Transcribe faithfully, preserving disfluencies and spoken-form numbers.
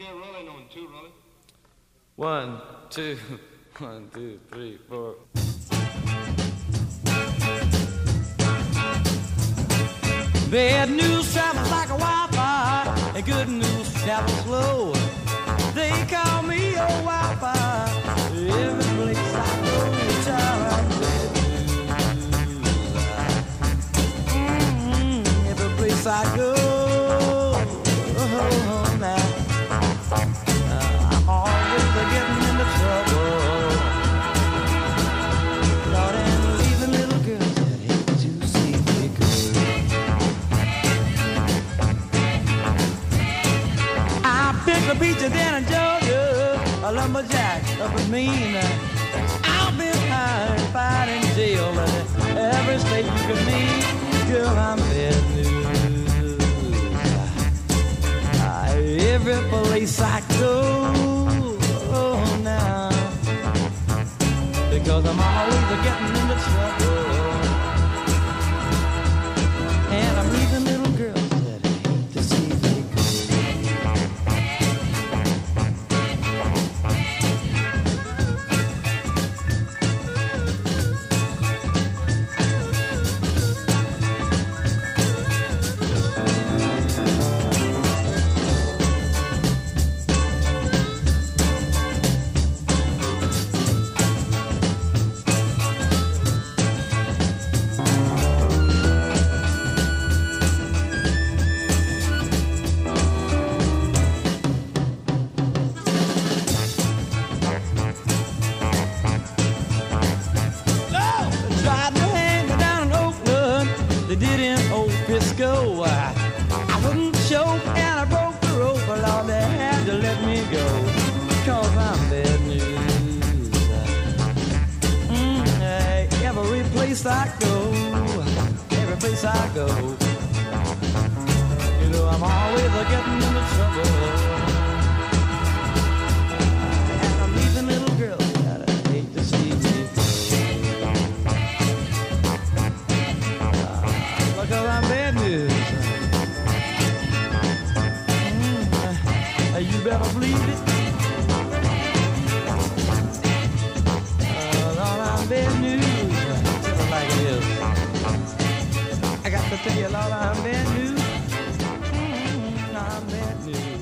get rolling on two, rolling. One, two, one, two, three, four. Bad news travels like a wildfire, and good news travels slow. They call me a wildfire. Every place I go, child, mm-hmm. Every place I go, oh, now uh, I'm always getting into trouble. Lord, and leaving little girls that hate to see me go. I picked a peach down in Georgia, a lumberjack up in Maine. I've been high and fighting jail in every state you can name. Girl, I'm bad news. Uh, every place I go, oh, now, because I'm always getting into trouble, and I'm leaving little girls that hate to see me go. They did in old Pisco. I, I wouldn't choke and I broke the rope, but Lord, they had to let me go, cause I'm bad news. Mm, hey, every place I go, every place I go, you know I'm always getting into trouble, and I'm leaving little girls that I hate to see me. Cause I'm bad news. Mm, you better believe it. Uh, Lord, I'm bad news. Tell it like it is. I got to tell you, Lord, I'm bad news. Mm, I'm bad news.